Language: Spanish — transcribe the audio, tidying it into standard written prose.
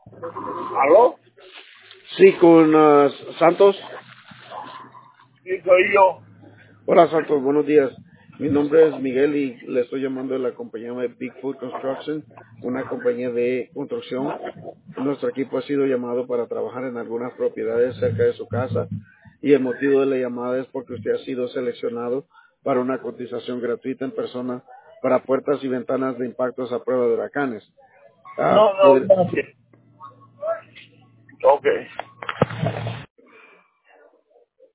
¿Aló? Sí, con Santos. Sí, soy yo. Hola Santos, buenos días. Mi nombre es Miguel y le estoy llamando de la compañía de Bigfoot Construction, una compañía de construcción. Nuestro equipo ha sido llamado para trabajar en algunas propiedades cerca de su casa y el motivo de la llamada es porque usted ha sido seleccionado para una cotización gratuita en persona para puertas y ventanas de impactos a prueba de huracanes. No, Podría- gracias. Ok.